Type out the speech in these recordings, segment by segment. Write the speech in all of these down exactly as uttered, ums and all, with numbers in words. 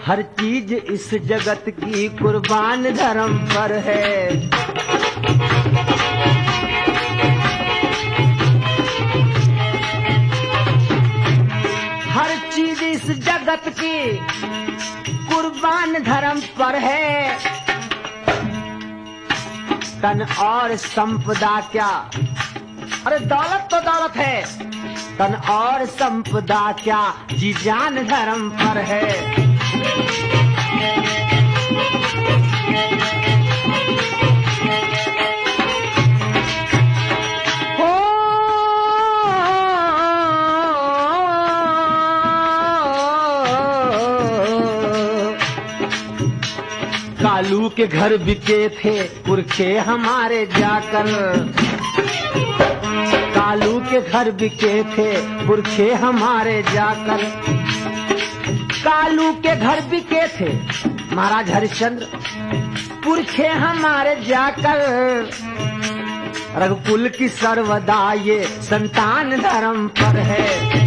हर चीज इस जगत की कुर्बान धर्म पर है। हर चीज इस जगत की कुर्बान धर्म पर है। तन और संपदा क्या, अरे दौलत तो दौलत है, तन और संपदा क्या जी जान धर्म पर है। कालू के घर बिके थे पुरखे हमारे जाकर, कालू के घर बिके थे पुरखे हमारे जाकर। कालू के घर बिके थे महाराज हरिश्चंद्र पुरखे हमारे जाकर। रघुकुल की सर्वदा ये संतान धर्म पर है।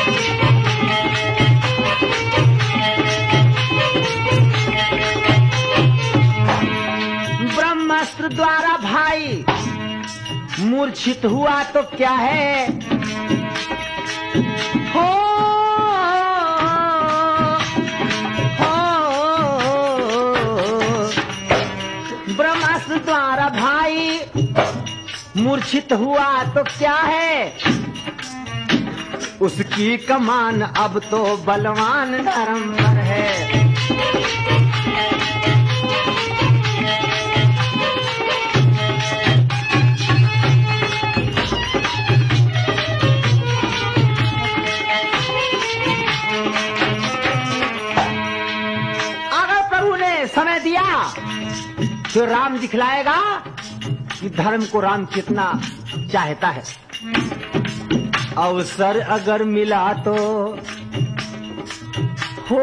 ब्रह्मास्त्र द्वारा भाई मूर्छित हुआ तो क्या है, हो, हो ब्रह्मास्त्र द्वारा भाई मूर्छित हुआ तो क्या है। उसकी कमान अब तो बलवान धर्म पर है। समय दिया तो राम दिखलाएगा कि धर्म को राम कितना चाहता है। अवसर अगर मिला तो हो,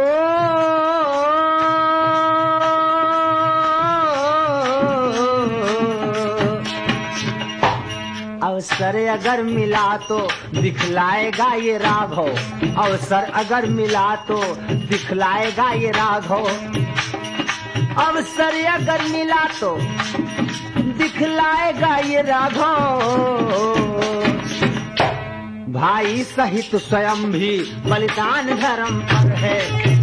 अवसर अगर मिला तो दिखलाएगा ये राघव। अवसर अगर मिला तो दिखलाएगा ये राघव। अवसर अगर मिला तो दिखलाएगा ये राघव। भाई सहित स्वयं भी बलिदान धर्म पर है।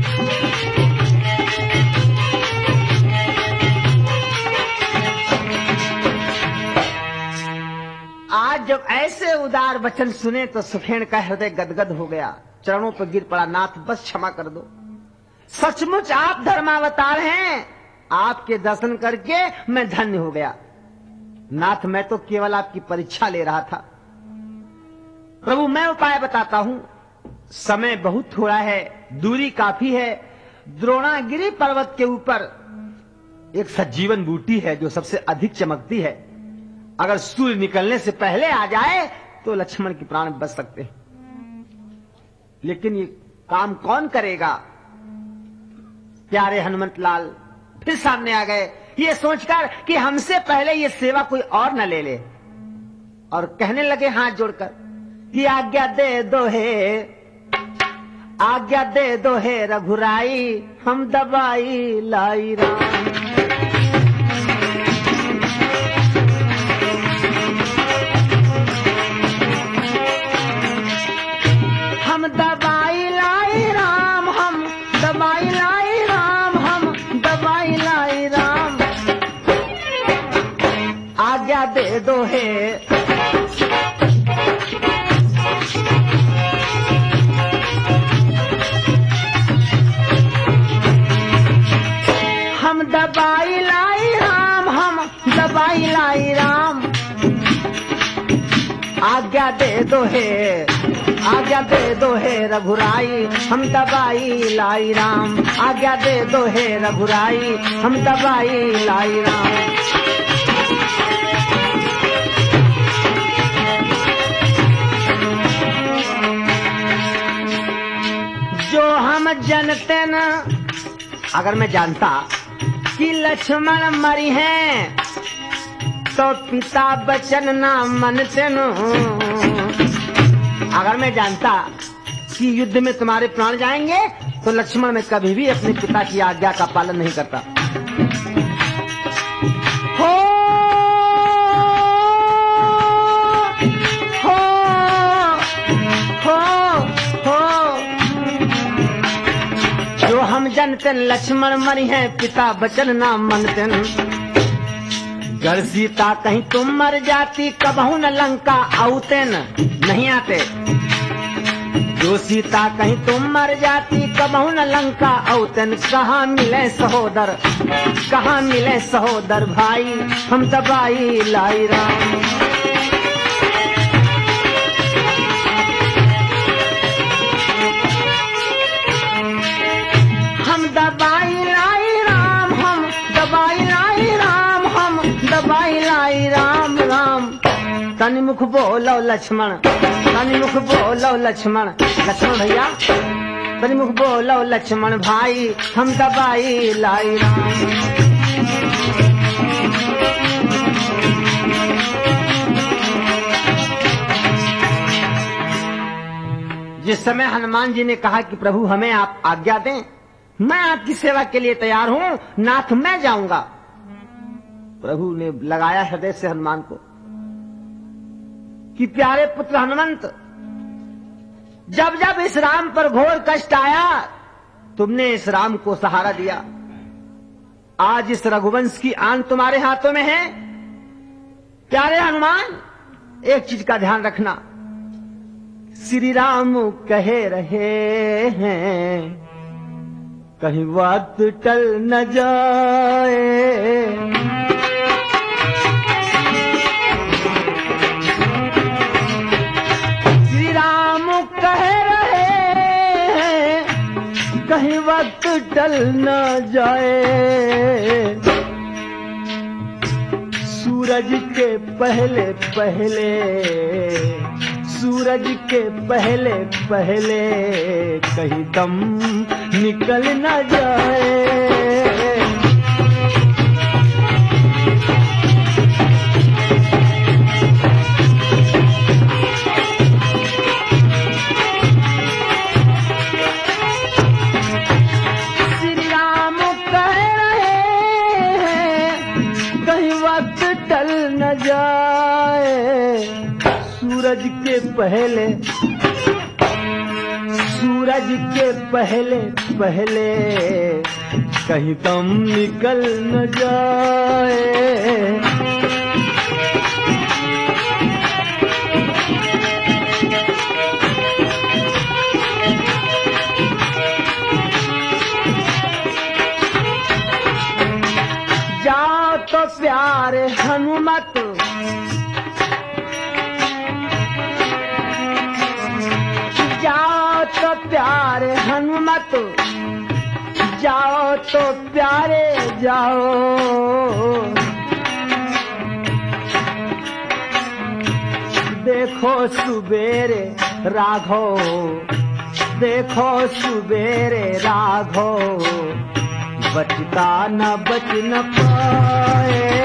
आज जब ऐसे उदार वचन सुने तो सुखेन का हृदय गदगद हो गया, चरणों पर गिर पड़ा। नाथ बस क्षमा कर दो, सचमुच आप धर्मावतार हैं, आपके दर्शन करके मैं धन्य हो गया। नाथ मैं तो केवल आपकी परीक्षा ले रहा था। प्रभु मैं उपाय बताता हूं, समय बहुत थोड़ा है, दूरी काफी है। द्रोणागिरी पर्वत के ऊपर एक सजीवन बूटी है जो सबसे अधिक चमकती है। अगर सूर्य निकलने से पहले आ जाए तो लक्ष्मण के प्राण बच सकते हैं। लेकिन ये काम कौन करेगा? प्यारे हनुमंत लाल फिर सामने आ गए, ये सोचकर कि हमसे पहले ये सेवा कोई और न ले ले, और कहने लगे हाथ जोड़कर कि आज्ञा दे दो हे, आज्ञा दे दो हे रघुराई, हम दबाई लाई राम। हम दबाई लाई राम, हम दबाई लाई राम, हम दबाई लाई राम। आज्ञा दे दो हे, हम दबाई लाई राम, हम दबाई लाई राम। आज्ञा दे दो हे, आज्ञा दे दो हे रघुराई, हम दबाई लाई राम। आज्ञा दे दो हे रघुराई, हम दबाई लाई राम। जो हम जानते न, अगर मैं जानता कि लक्ष्मण मरी हैं तो पिता बचन ना मनते न। अगर मैं जानता कि युद्ध में तुम्हारे प्राण जाएंगे तो लक्ष्मण में कभी भी अपने पिता की आज्ञा का पालन नहीं करता। हो हो हो हो जो हम जनते लक्ष्मण मरी हैं पिता बचन ना मनते। घर सीता कहीं तुम मर जाती कबहू न लंका आउते न नहीं आते। जो सीता कहीं तुम मर जाती कबहू न लंका आउतन। कहाँ मिले सहोदर कहाँ मिले सहोदर भाई हम दबाई लाई राम। हम दबाई लाई राम हम दबाई लाई राम हम दबाई लाई राम राम। तनि मुख बोलो लक्ष्मण तनि मुख बोलो लक्ष्मण लक्ष्मण भैया तनि मुख बोलो लक्ष्मण भाई हम दबाई लाई राम। जिस समय हनुमान जी ने कहा कि प्रभु हमें आप आज्ञा दें, मैं आपकी सेवा के लिए तैयार हूं, नाथ मैं जाऊंगा। प्रभु ने लगाया हृदय से हनुमान को कि प्यारे पुत्र हनुमंत, जब जब इस राम पर घोर कष्ट आया तुमने इस राम को सहारा दिया। आज इस रघुवंश की आन तुम्हारे हाथों में है। प्यारे हनुमान, एक चीज का ध्यान रखना, श्री राम कहे रहे हैं कहीं वक्त टल न जाए। श्री राम कह रहे हैं कहीं वक्त टल न जाए। सूरज के पहले पहले सूरज के पहले पहले कहीं दम निकल न जाए। श्री राम कह रहे हैं कहीं वक्त टल न जाए। सूरज के पहले सूरज के पहले पहले कहीं दम निकल न जाए। जाओ तो प्यारे हनुमत जाओ तो प्यारे हनुमत जाओ तो प्यारे जाओ। देखो सुबेरे राघव देखो सुबेरे राघव बचता न बच न पाए।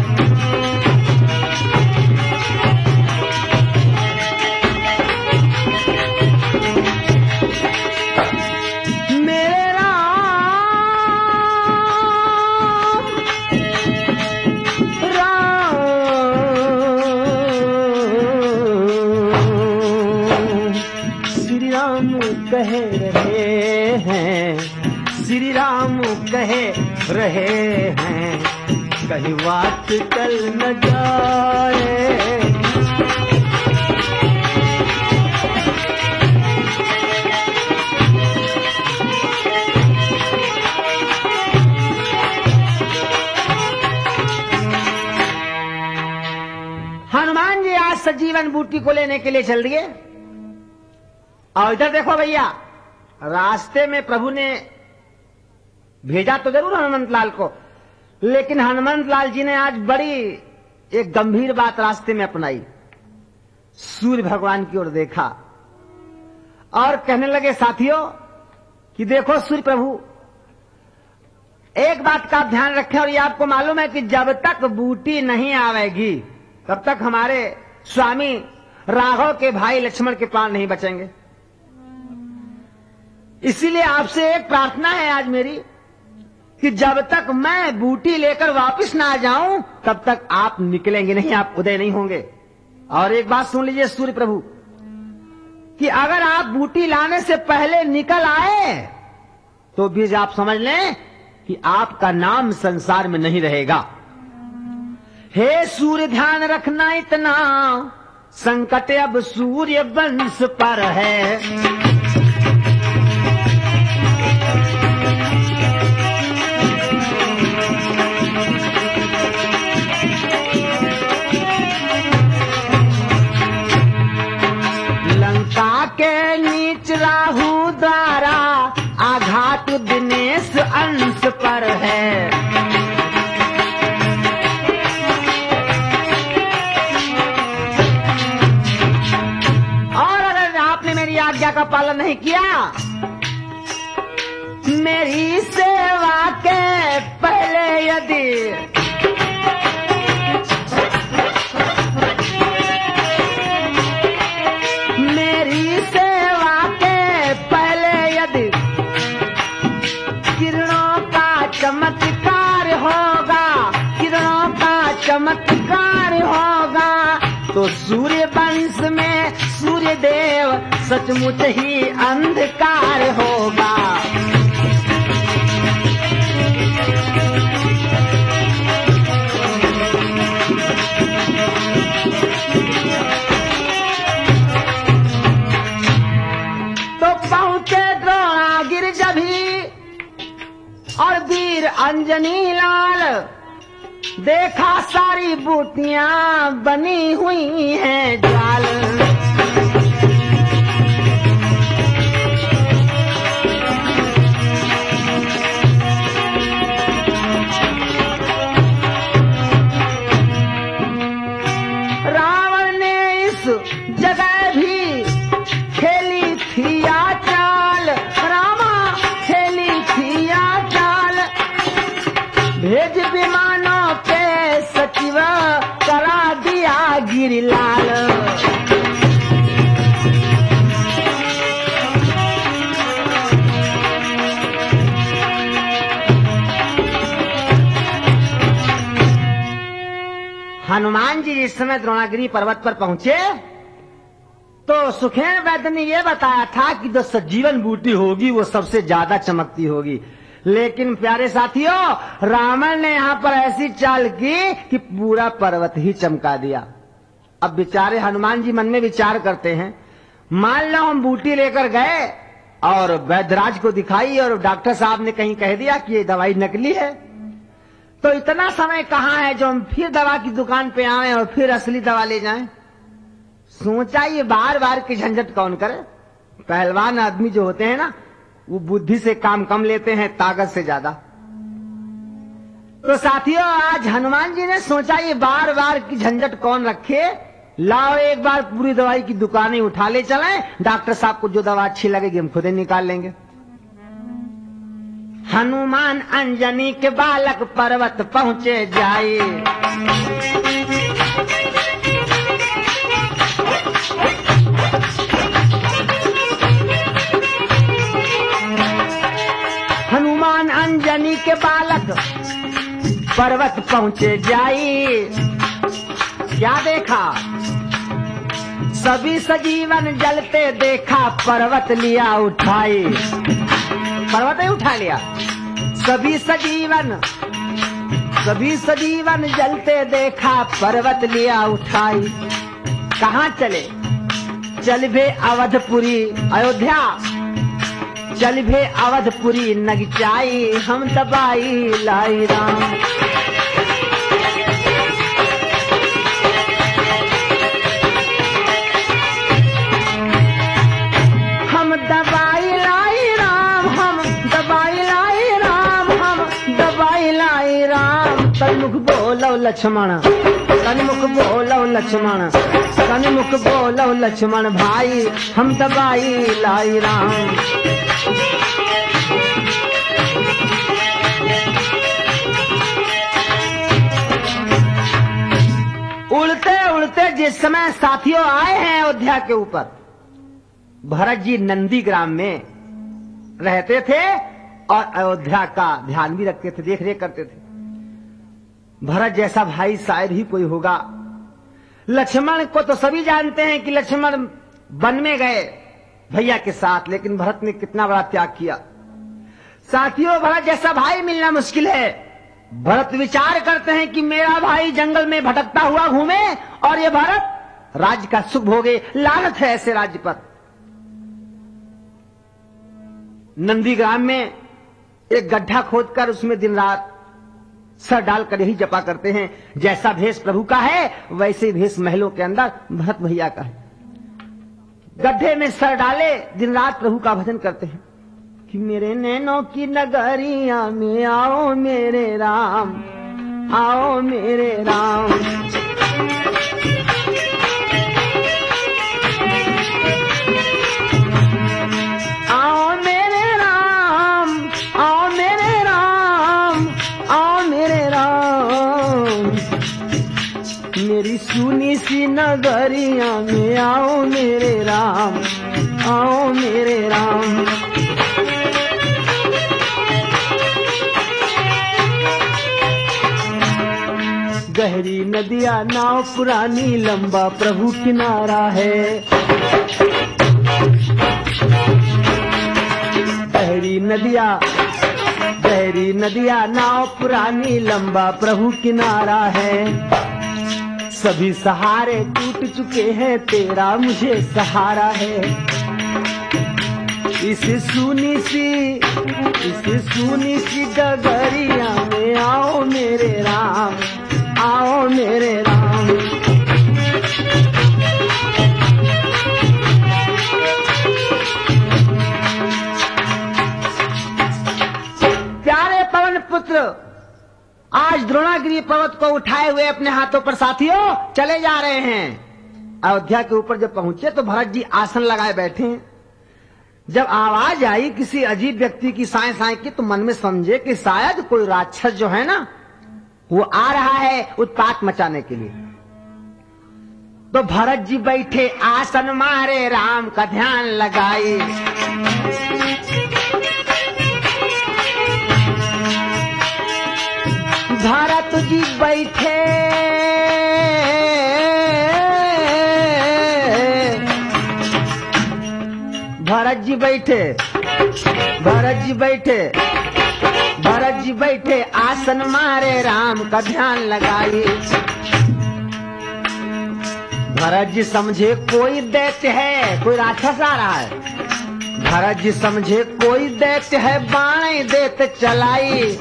कह रहे हैं श्री राम कह रहे हैं कहीं बात टल न जाए। हनुमान जी आज सजीवन बूटी को लेने के लिए चल दिए। और इधर देखो भैया, रास्ते में प्रभु ने भेजा तो जरूर हनुमंत लाल को, लेकिन हनुमंत लाल जी ने आज बड़ी एक गंभीर बात रास्ते में अपनाई। सूर्य भगवान की ओर देखा और कहने लगे, साथियों कि देखो सूर्य प्रभु, एक बात का ध्यान रखें और ये आपको मालूम है कि जब तक बूटी नहीं आवेगी तब तक हमारे स्वामी राघव के भाई लक्ष्मण के प्राण नहीं बचेंगे। इसीलिए आपसे एक प्रार्थना है आज मेरी कि जब तक मैं बूटी लेकर वापस ना जाऊं तब तक आप निकलेंगे नहीं, आप उदय नहीं होंगे। और एक बात सुन लीजिए सूर्य प्रभु कि अगर आप बूटी लाने से पहले निकल आए तो भी आप समझ लें कि आपका नाम संसार में नहीं रहेगा। हे सूर्य ध्यान रखना इतना, संकट अब सूर्य वंश पर है। लंका के नीच राहु द्वारा आघात दिनेश अंश पर है। और अगर आपने मेरी आज्ञा का पालन नहीं किया, मेरी सेवा के पहले यदि मेरी सेवा के पहले यदि किरणों का चमत्कार होगा, किरणों का चमत्कार होगा, तो सूर्य वंश में सूर्य देव सचमुच ही अंधकार होगा। तो पहुंचे द्रोणागिर जभी और वीर अंजनी लाल, देखा सारी बूटियां बनी हुई हैं जाल। रावण ने इस जगह भी खेली थी या चाल, रामा खेली थी या चाल। भेज विमानों पे सचिव करा दिया गिरिलाल। हनुमान जी जिस समय द्रोणागिरी पर्वत पर पहुंचे तो सुखेन वैद्य ने यह बताया था कि जो सजीवन बूटी होगी वो सबसे ज्यादा चमकती होगी। लेकिन प्यारे साथियों, रावण ने यहाँ पर ऐसी चाल की कि पूरा पर्वत ही चमका दिया। अब बेचारे हनुमान जी मन में विचार करते हैं, मान लो हम बूटी लेकर गए और वैद्यराज को दिखाई और डॉक्टर साहब ने कहीं कह दिया कि ये दवाई नकली है, तो इतना समय कहाँ है जो हम फिर दवा की दुकान पे आए और फिर असली दवा ले जाएं। सोचा ये बार बार की झंझट कौन करे। पहलवान आदमी जो होते हैं ना, वो बुद्धि से काम कम लेते हैं, ताकत से ज्यादा। तो साथियों, आज हनुमान जी ने सोचा ये बार बार की झंझट कौन रखे, लाओ एक बार पूरी दवाई की दुकानें उठा ले चलें, डॉक्टर साहब को जो दवा अच्छी लगेगी हम खुद ही निकाल लेंगे। हनुमान अंजनी के बालक पर्वत पहुंचे जाए। हनुमान अंजनी के बालक पर्वत पहुंचे जाए। क्या देखा? सभी सजीवन जलते देखा, पर्वत लिया उठाई। पर्वत ही उठा लिया। सभी सजीवन सभी सजीवन जलते देखा, पर्वत लिया उठाई। कहाँ चले? चल भे अवधपुरी अयोध्या, चल भे अवधपुरी नगचाई, हम दबाई लाई राम। हम दबाई लाई राम, हम दबाई लाई राम, हम दबाई लाई राम। तन्मुख बोलो लक्ष्मण, तन्मुख बोलो लक्ष्मण, तन्मुख बोलो लक्ष्मण भाई, हम दबाई लाई राम। उड़ते उड़ते जिस समय साथियों आए हैं अयोध्या के ऊपर, भरत जी नंदी ग्राम में रहते थे और अयोध्या का ध्यान भी रखते थे, देख रेख करते थे। भरत जैसा भाई शायद ही कोई होगा। लक्ष्मण को तो सभी जानते हैं कि लक्ष्मण वन में गए भैया के साथ, लेकिन भरत ने कितना बड़ा त्याग किया। साथियों, भरत जैसा भाई मिलना मुश्किल है। भरत विचार करते हैं कि मेरा भाई जंगल में भटकता हुआ घूमे और ये भरत राज्य का सुख भोगे, लानत है ऐसे राज्य पर। नंदीग्राम में एक गड्ढा खोदकर उसमें दिन रात सर डालकर यही जपा करते हैं। जैसा भेष प्रभु का है वैसे भेष महलों के अंदर भरत भैया का है। गड्ढे में सर डाले दिन रात प्रभु का भजन करते हैं कि मेरे नैनों की नगरिया में आओ मेरे राम, आओ मेरे राम। आओ मेरे राम, आओ मेरे राम, आओ मेरे राम। मेरी सुनी सी नगरिया में आओ मेरे राम, आओ मेरे राम। गहरी नदिया नाव पुरानी, लंबा प्रभु किनारा है। गहरी नदिया गहरी नदिया नाव पुरानी, लंबा प्रभु किनारा है। सभी सहारे टूट चुके हैं, तेरा मुझे सहारा है। इस सुनी सी इस सुनी सी डगरिया में आओ मेरे राम, आओ मेरे राम। प्यारे पवन पुत्र, आज द्रोणागिरी पर्वत को उठाए हुए अपने हाथों पर साथियों चले जा रहे हैं। अयोध्या के ऊपर जब पहुंचे तो भरत जी आसन लगाए बैठे हैं। जब आवाज आई किसी अजीब व्यक्ति की साए साए की, तो मन में समझे कि शायद कोई राक्षस जो है ना वो आ रहा है उत्पात मचाने के लिए। तो भरत जी बैठे आसन मारे, राम का ध्यान लगाई। भरत जी बैठे भरत जी बैठे भरत जी बैठे भरत जी बैठे आसन मारे, राम का ध्यान लगाई। भरत जी समझे कोई दैत्य है, कोई राक्षस आ रहा है। भरत जी समझे कोई दैत्य है, बाण देत चलाई।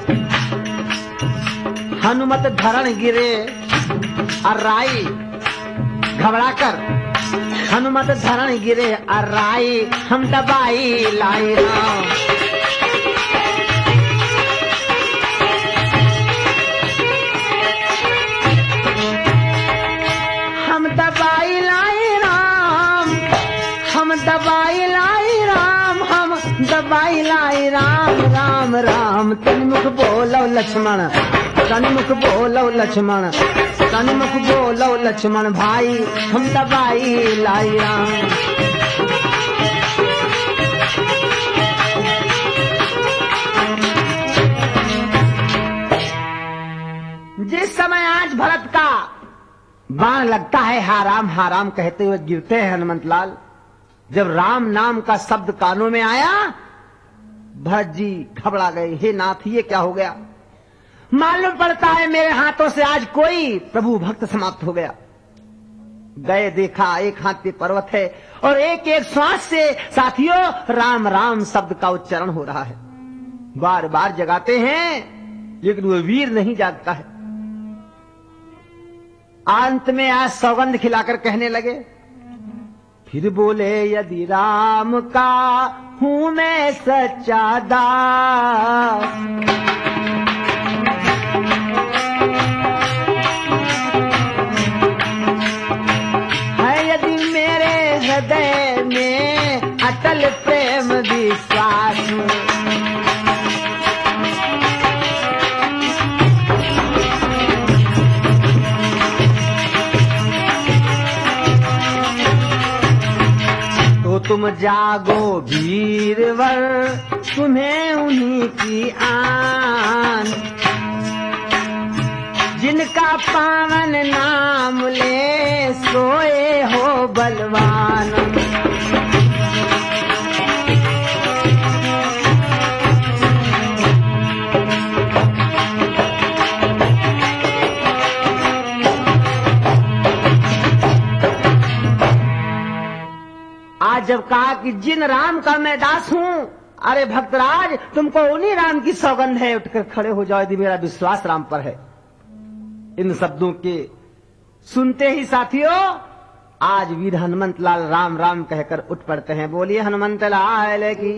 हनुमत धरण गिरे अर्राई, घबराकर हनुमत धरण गिरे अर्राई। हम दबाई लाई राम, हम दबाई लाई राम, हम दबाई लाई राम, हम दबाई लाई राम। राम राम तन्मुख बोलो लक्ष्मण, तन्मुख बोलो लक्ष्मण, तन्मुख बोलो लक्ष्मण भाई, हम दबाई लाई राम। जिस समय आज भरत का बाण लगता है, हा राम हा राम कहते हुए गिरते हैं हनुमंत लाल, जब राम नाम का शब्द कानों में आया भरत जी घबरा गए। हे नाथ, ये क्या हो गया? मालूम पड़ता है मेरे हाथों से आज कोई प्रभु भक्त समाप्त हो गया। गए देखा एक हाथ पे पर्वत है और एक एक श्वास से साथियों राम राम शब्द का उच्चारण हो रहा है। बार बार जगाते हैं लेकिन वो वीर नहीं जागता है। अंत में आज सौगंध खिलाकर कहने लगे, फिर बोले यदि राम का हूं मैं सच्चा दास, है यदि मेरे हृदय में अटल प्रेम विश्वास, तुम जागो वीरवर तुम्हें उन्हीं की आन, जिनका पावन नाम ले सोए हो बलवान। आज जब कहा कि जिन राम का मैं दास हूं, अरे भक्तराज तुमको उन्हीं राम की सौगंध है, उठकर खड़े हो जाओ यदि मेरा विश्वास राम पर है। इन शब्दों के सुनते ही साथियों आज वीर हनुमंत लाल राम राम कहकर उठ पड़ते हैं। बोलिए हनुमंत लाल की।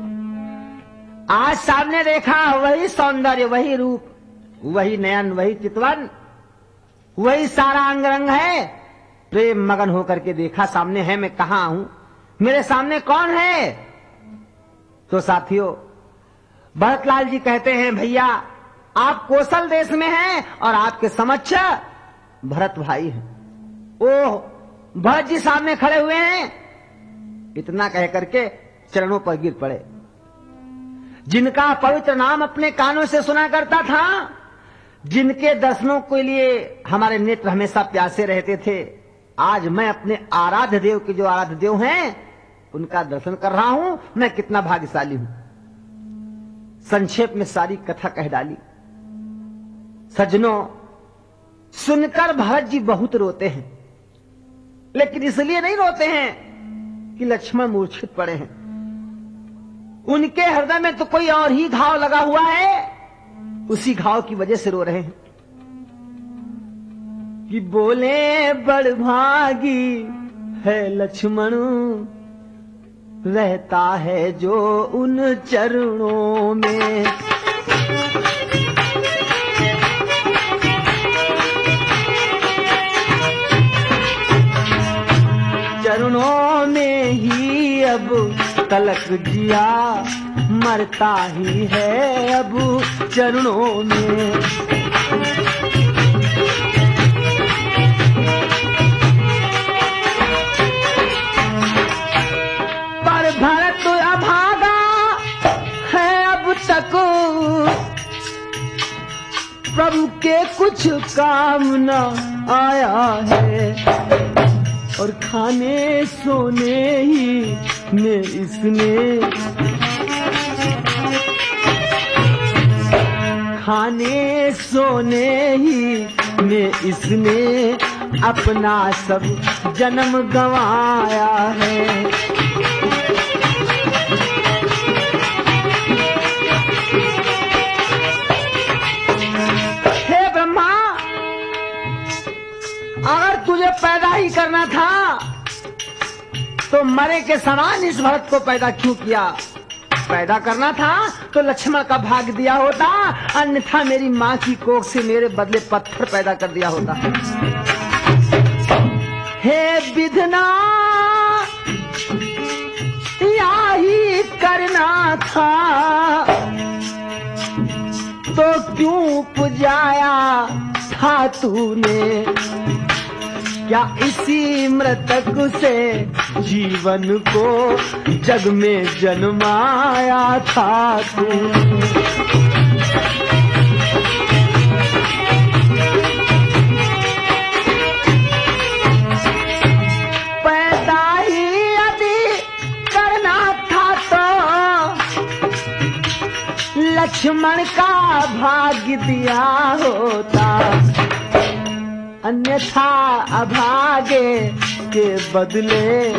आज सामने देखा वही सौंदर्य, वही रूप, वही नयन, वही चितवन, वही सारा अंग रंग है। प्रेम मगन होकर के देखा सामने है, मैं कहां हूं, मेरे सामने कौन है। तो साथियों भरतलाल जी कहते हैं भैया आप कौशल देश में हैं और आपके समक्ष भरत भाई हैं। ओह भरत जी सामने खड़े हुए हैं। इतना कह करके चरणों पर गिर पड़े। जिनका पवित्र नाम अपने कानों से सुना करता था, जिनके दर्शनों के लिए हमारे नेत्र हमेशा प्यासे रहते थे, आज मैं अपने आराध्य देव के जो आराध्य देव हैं उनका दर्शन कर रहा हूं। मैं कितना भाग्यशाली हूं। संक्षेप में सारी कथा कह डाली। सज्जनों सुनकर भरत जी बहुत रोते हैं, लेकिन इसलिए नहीं रोते हैं कि लक्ष्मण मूर्छित पड़े हैं। उनके हृदय में तो कोई और ही घाव लगा हुआ है, उसी घाव की वजह से रो रहे हैं। कि बोले बड़भागी है लक्ष्मण, रहता है जो उन चरणों में। चरणों में ही अब तलक जिया मरता ही है अब चरणों में। पर भरत अभागा है अब तक, प्रभु के कुछ काम न आया है। और खाने सोने ही में इसने, खाने सोने ही में इसने अपना सब जन्म गंवाया है। हे ब्रह्मा, अगर तुझे पैदा ही करना था तो मरे के समान इस भरत को पैदा क्यों किया? पैदा करना था तो लक्ष्मण का भाग दिया होता, अन्यथा मेरी माँ की कोख से मेरे बदले पत्थर पैदा कर दिया होता। हे विधना यही करना था तो क्यों पुजाया था तूने? क्या इसी मृतक से जीवन को जग में जन्माया था तू? पैदा ही यदि करना था तो लक्ष्मण का भाग्य दिया होता, अन्यथा अभागे के बदले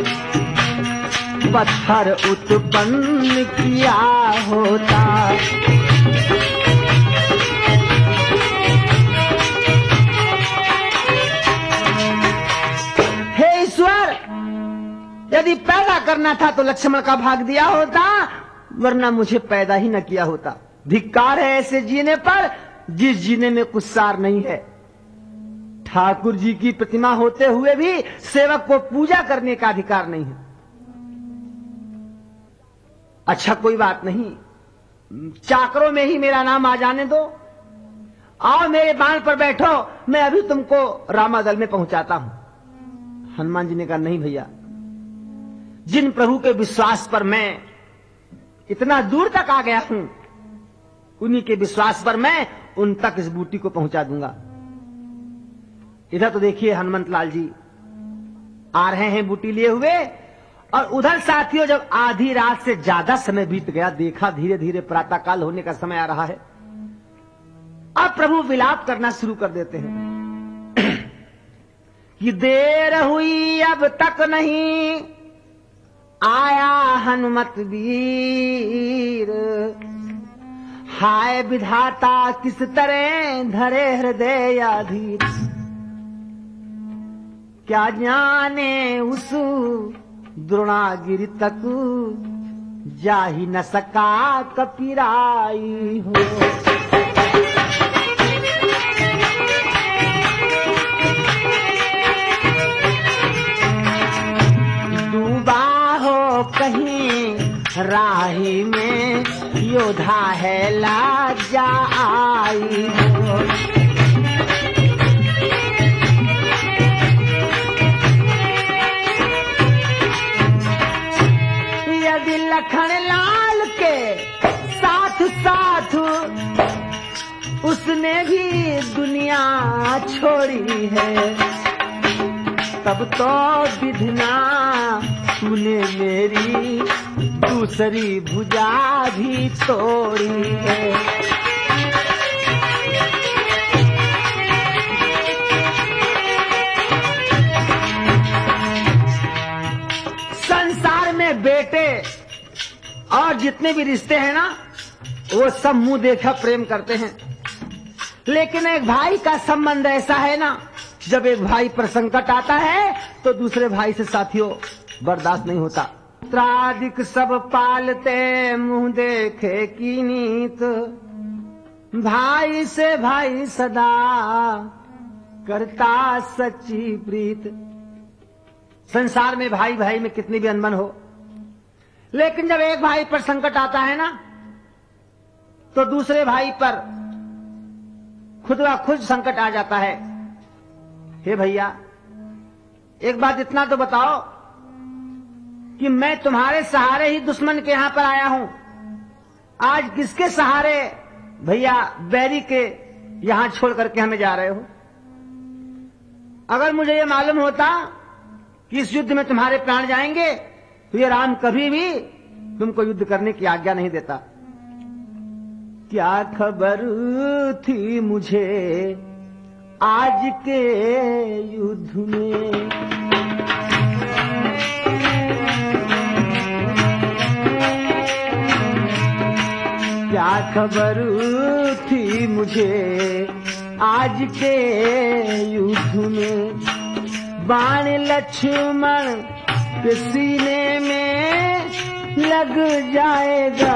पत्थर उत्पन्न किया होता। हे ईश्वर, यदि पैदा करना था तो लक्ष्मण का भाग दिया होता, वरना मुझे पैदा ही न किया होता। धिक्कार है ऐसे जीने पर जिस जीने में कुछ सार नहीं है। ठाकुर जी की प्रतिमा होते हुए भी सेवक को पूजा करने का अधिकार नहीं है। अच्छा कोई बात नहीं, चाकरों में ही मेरा नाम आ जाने दो, आओ मेरे बाण पर बैठो, मैं अभी तुमको रामादल में पहुंचाता हूं। हनुमान जी ने कहा नहीं भैया, जिन प्रभु के विश्वास पर मैं इतना दूर तक आ गया हूं, उन्हीं के विश्वास पर मैं उन तक इस बूटी को पहुंचा दूंगा। इधर तो देखिए हनुमंत लाल जी आ रहे हैं बूटी लिए हुए, और उधर साथियों जब आधी रात से ज्यादा समय बीत गया, देखा धीरे धीरे प्रातःकाल होने का समय आ रहा है। अब प्रभु विलाप करना शुरू कर देते हैं कि देर हुई अब तक नहीं आया हनुमत वीर, हाय विधाता किस तरह धरे हृदय अधीर, क्या जाने उस द्रोणागिरि तक जा ही न सका कपिराई हो। डूबा हो कहीं राही में योद्धा है लाजा आई हो। यदि लखन लाल के साथ साथ उसने भी दुनिया छोड़ी है, तब तो विधना तूने मेरी दूसरी भुजा भी तोड़ी है। संसार में बेटे और जितने भी रिश्ते हैं ना, वो सब मुंह देखा प्रेम करते हैं, लेकिन एक भाई का संबंध ऐसा है ना, जब एक भाई पर संकट आता है तो दूसरे भाई से साथियों बर्दाश्त नहीं होता। त्रादिक सब पालते मुंह देखे की नीत, भाई से भाई सदा करता सच्ची प्रीत। संसार में भाई भाई में कितनी भी अनबन हो, लेकिन जब एक भाई पर संकट आता है ना, तो दूसरे भाई पर खुद व खुद संकट आ जाता है। हे भैया, एक बात इतना तो बताओ कि मैं तुम्हारे सहारे ही दुश्मन के यहां पर आया हूं, आज किसके सहारे भैया बैरी के यहां छोड़ करके हमें जा रहे हो? अगर मुझे ये मालूम होता कि इस युद्ध में तुम्हारे प्राण जाएंगे, तो ये राम कभी भी तुमको युद्ध करने की आज्ञा नहीं देता। क्या खबर थी मुझे आज के युद्ध में, क्या खबर थी मुझे आज के युद्ध में, बाण लक्ष्मण के सीने में लग जाएगा,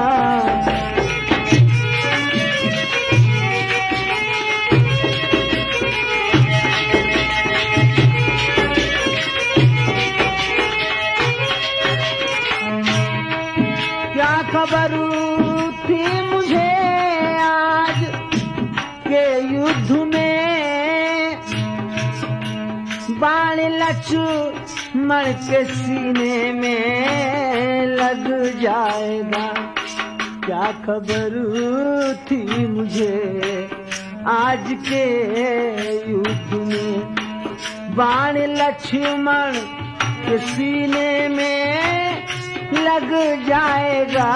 क्या खबर थी मुझे आज के युद्ध में, बाण लक्ष्मण के सीने में लग जाएगा। क्या खबर थी मुझे आज के युद्ध में, बाण लक्ष्मण के सीने में लग जाएगा।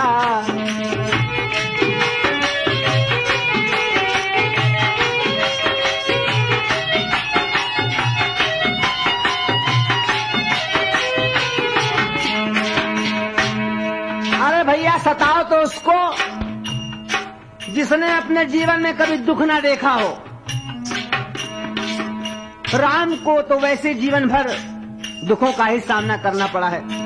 अरे भैया, सताओ तो उसको जिसने अपने जीवन में कभी दुख ना देखा हो। राम को तो वैसे जीवन भर दुखों का ही सामना करना पड़ा है।